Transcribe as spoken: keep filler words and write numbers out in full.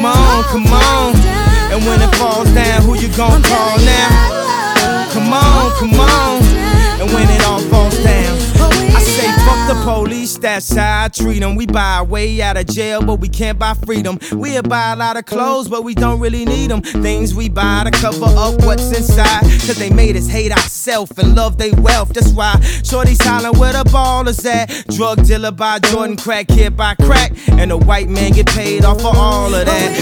Come on, come on. And when it falls down, who you gon' call now? Come on, come on. And when it all falls down, I say fuck the police, that's how I treat them. We buy our way out of jail, but we can't buy freedom. We'll buy a lot of clothes, but we don't really need them. Things we buy to cover up what's inside, cause they made us hate ourselves and love they wealth. That's why shorty's hollering where the ballers at. Drug dealer by Jordan, crack kid by crack, and the white man get paid off for all of that.